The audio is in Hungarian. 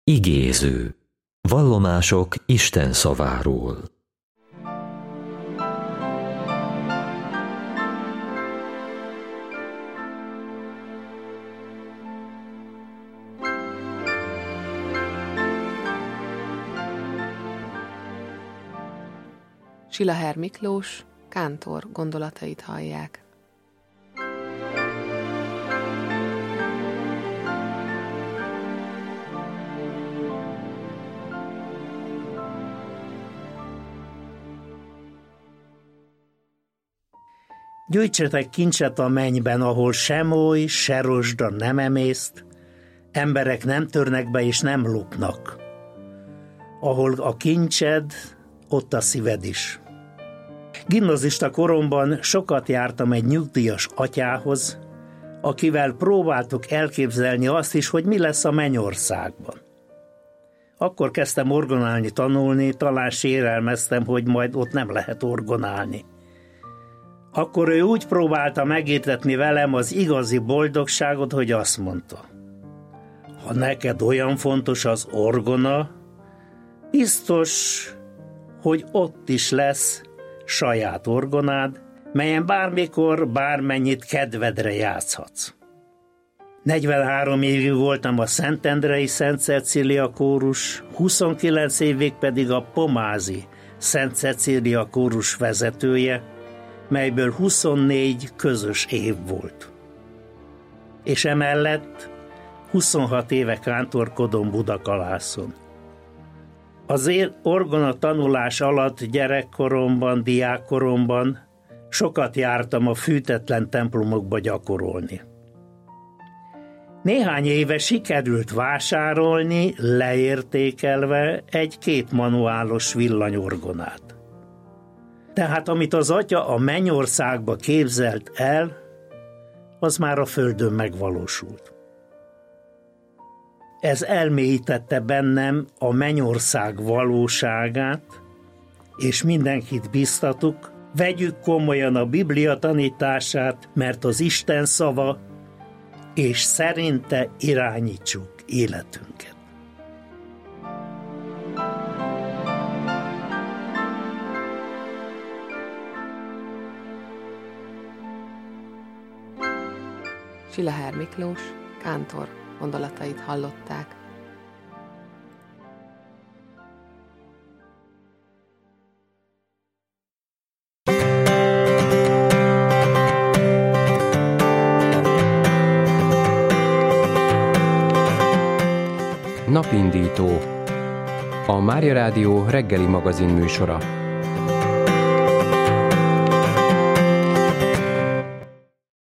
Igéző. Vallomások Isten szaváról. Silaher Miklós, kántor gondolatait hallják. Gyűjtsetek kincset a mennyben, ahol se moly, se rozsda nem emészt, emberek nem törnek be és nem lopnak. Ahol a kincsed, ott a szíved is. Gimnazista koromban sokat jártam egy nyugdíjas atyához, akivel próbáltuk elképzelni azt is, hogy mi lesz a mennyországban. Akkor kezdtem orgonálni tanulni, talán sérelmeztem, hogy majd ott nem lehet orgonálni. Akkor ő úgy próbálta megértetni velem az igazi boldogságot, hogy azt mondta: ha neked olyan fontos az orgona, biztos, hogy ott is lesz saját orgonád, melyen bármikor, bármennyit kedvedre játszhatsz. 43 évig voltam a Szentendrei Szent Cecília kórus, 29 évig pedig a pomázi Szent Cecília kórus vezetője, melyből 24 közös év volt. És emellett 26 éve kántorkodom Budakalászon. Az én orgona tanulás alatt gyerekkoromban, diákkoromban sokat jártam a fűtetlen templomokba gyakorolni. Néhány éve sikerült vásárolni, leértékelve egy 2 manuálos villanyorgonát. Tehát amit az atya a mennyországba képzelt el, az már a földön megvalósult. Ez elmélyítette bennem a mennyország valóságát, és mindenkit biztatok, vegyük komolyan a Biblia tanítását, mert az Isten szava, és szerinte irányítsuk életünket. Silaher Miklós, kántor gondolatait hallották. Napindító. A Mária Rádió reggeli magazin műsora.